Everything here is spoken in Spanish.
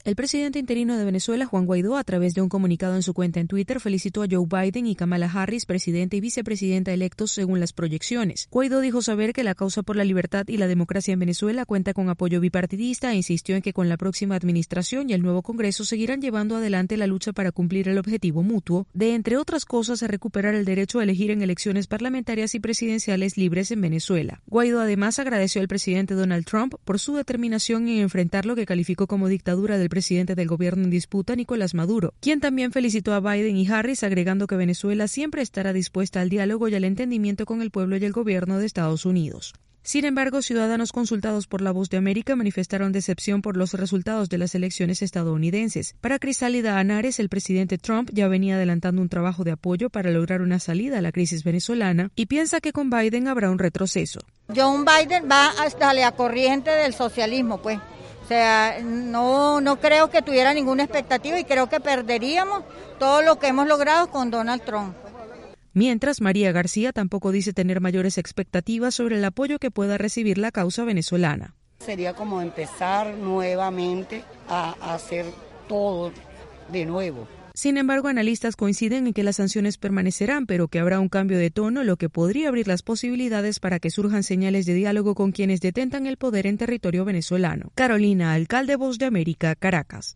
El presidente interino de Venezuela, Juan Guaidó, a través de un comunicado en su cuenta en Twitter, felicitó a Joe Biden y Kamala Harris, presidente y vicepresidenta electos según las proyecciones. Guaidó dijo saber que la causa por la libertad y la democracia en Venezuela cuenta con apoyo bipartidista e insistió en que con la próxima administración y el nuevo Congreso seguirán llevando adelante la lucha para cumplir el objetivo mutuo de, entre otras cosas, recuperar el derecho a elegir en elecciones parlamentarias y presidenciales libres en Venezuela. Guaidó además agradeció al presidente Donald Trump por su determinación en enfrentar lo que calificó como dictadura del presidente del gobierno en disputa, Nicolás Maduro, quien también felicitó a Biden y Harris, agregando que Venezuela siempre estará dispuesta al diálogo y al entendimiento con el pueblo y el gobierno de Estados Unidos. Sin embargo, ciudadanos consultados por La Voz de América manifestaron decepción por los resultados de las elecciones estadounidenses. Para Crisálida Anares, el presidente Trump ya venía adelantando un trabajo de apoyo para lograr una salida a la crisis venezolana y piensa que con Biden habrá un retroceso. John Biden va hasta la corriente del socialismo, pues. O sea, no creo que tuviera ninguna expectativa y creo que perderíamos todo lo que hemos logrado con Donald Trump. Mientras, María García tampoco dice tener mayores expectativas sobre el apoyo que pueda recibir la causa venezolana. Sería como empezar nuevamente a hacer todo de nuevo. Sin embargo, analistas coinciden en que las sanciones permanecerán, pero que habrá un cambio de tono, lo que podría abrir las posibilidades para que surjan señales de diálogo con quienes detentan el poder en territorio venezolano. Carolina Alcalde, Voz de América, Caracas.